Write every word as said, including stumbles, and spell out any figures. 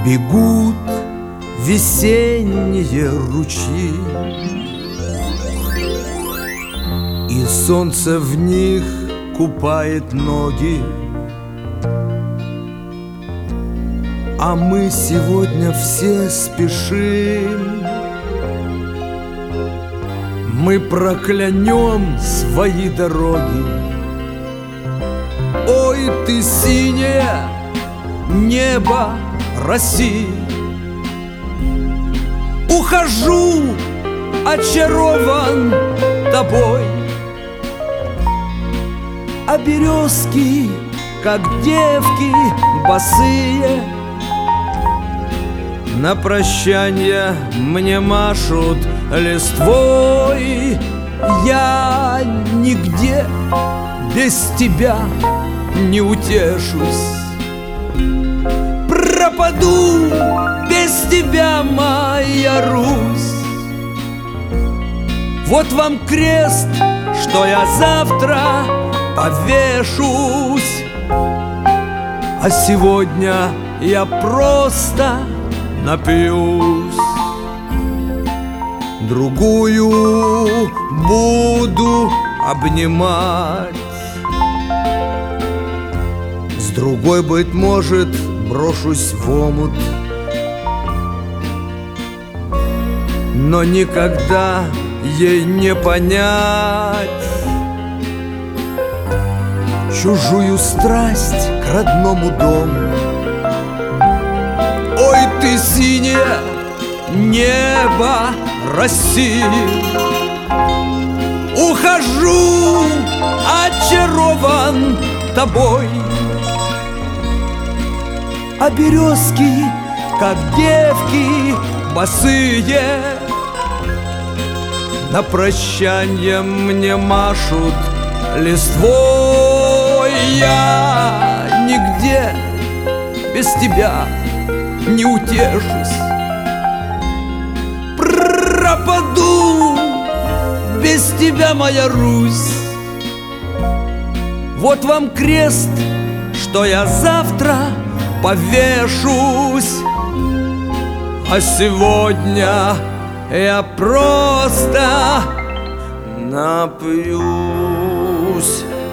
Бегут весенние ручьи, и солнце в них купает ноги. А мы сегодня все спешим, мы проклянем свои дороги. Ой, ты синее небо России, ухожу, очарован тобой. А березки, как девки босые, на прощанье мне машут листвой. Я нигде без тебя не утешусь, пропаду без тебя, моя Русь. Вот вам крест, что я завтра повешусь, а сегодня я просто напьюсь. Другую буду обнимать, с другой, быть может, брошусь в омут, но никогда ей не понять чужую страсть к родному дому. Ой, ты синее небо России, ухожу, очарован тобой. А березки, как девки босые, на прощанье мне машут листвой. Я нигде без тебя не утешусь, пропаду без тебя, моя Русь. Вот вам крест, что я завтра повешусь, а сегодня я просто напьюсь.